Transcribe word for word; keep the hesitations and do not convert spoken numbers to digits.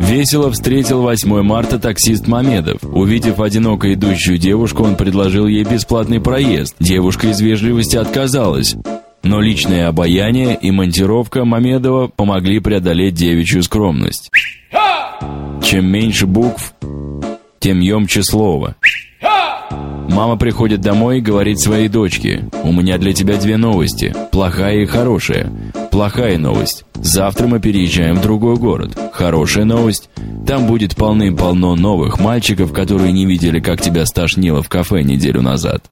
Весело встретил восьмое марта таксист Мамедов. Увидев одиноко идущую девушку, он предложил ей бесплатный проезд. Девушка из вежливости отказалась. Но личное обаяние и монтировка Мамедова помогли преодолеть девичью скромность. Чем меньше букв, тем емче слово. Мама приходит домой и говорит своей дочке: «У меня для тебя две новости, плохая и хорошая. Плохая новость: завтра мы переезжаем в другой город. Хорошая новость: там будет полным-полно новых мальчиков, которые не видели, как тебя стошнило в кафе неделю назад».